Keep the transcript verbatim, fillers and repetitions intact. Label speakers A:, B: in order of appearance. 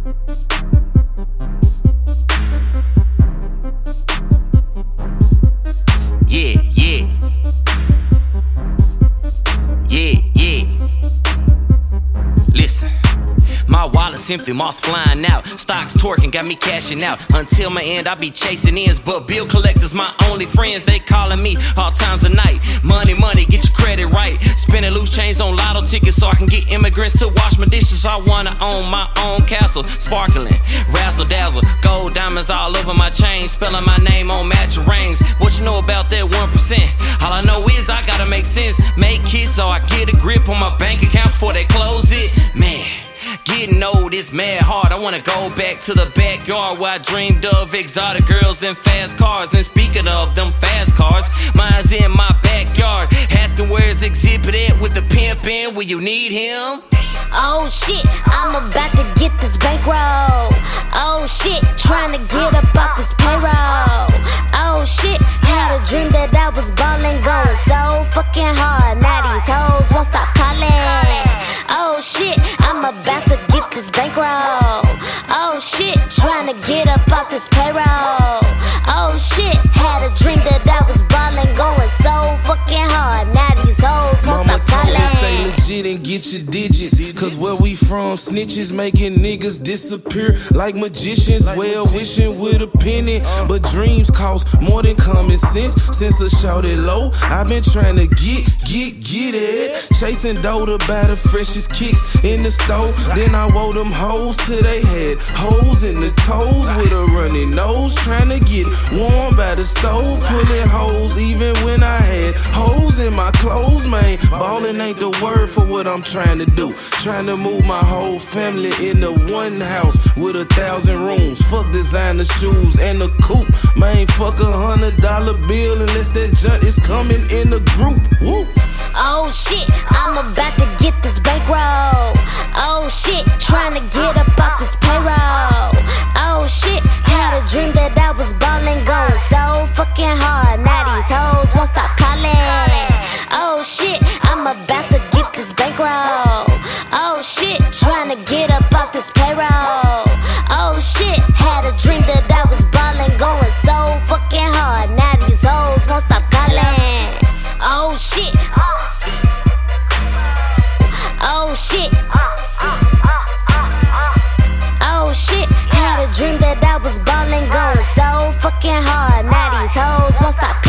A: Yeah, yeah. Yeah, yeah. Listen. My wallet simply moss flying out. Stocks twerking, got me cashing out. Until my end, I be chasing ends. But bill collectors, my only friends, they calling me all times of night. Money, money, get your credit right. Spending loose chains on lotto tickets so I can get immigrants to wash my dishes. I wanna own my own castle, sparkling, razzle dazzle. Gold diamonds all over my chain, spelling my name on matching rings. What you know about that one percent? All I know is I gotta make sense. Make hits so I get a grip on my bank account before they close it. Man, getting old is mad hard. I wanna go back to the backyard where I dreamed of exotic girls and fast cars. And speaking of them fast cars, mine's in my backyard. Asking where's Exhibit at with the pimp in, will you need him?
B: Oh shit, I'm about to get this bankroll. Oh shit, trying to get up off this payroll. Oh shit, had a dream that I was ballin', going so fucking hard. Now these hoes won't stop calling. Oh shit, I'm about to get this bankroll. Oh shit, trying to get up off this payroll. Oh shit, had a dream that I was ballin', going so fucking hard. Now these hoes won't
C: Mama
B: stop calling.
C: told me stay legit and get your digits. Cause where we from, snitches making niggas disappear like magicians. Well wishing with a penny, but dreams cost more than common sense. Since I shouted low, I've been trying to get, get, get it. Chasing dough to buy the freshest kicks in the store. Then I wore them hoes till they had holes in the toes with a runny nose. Trying to get warm by the stove, pulling hoes even when I had holes in my clothes, man. Ballin' ain't the word for what I'm trying to do. Trying to move my whole family into one house with a thousand rooms. Fuck designer shoes and a coupe. Man, fuck a hundred dollar bill unless that junk is coming in a group. Woo.
B: Oh shit, I'm about to get this bankroll. Oh shit, trying to get up off this payroll. Oh shit, had a dream that I was ballin', going so fucking hard. Now these hoes won't stop calling. Oh shit, I'm about to get this bankroll. Oh shit, trying to get up off this payroll. Oh shit, had a dream that I was ballin', going so fucking hard. Now these hoes won't stop calling. Oh shit. Oh shit. Oh shit, had a dream that I was ballin', going so fucking hard. Now these hoes won't stop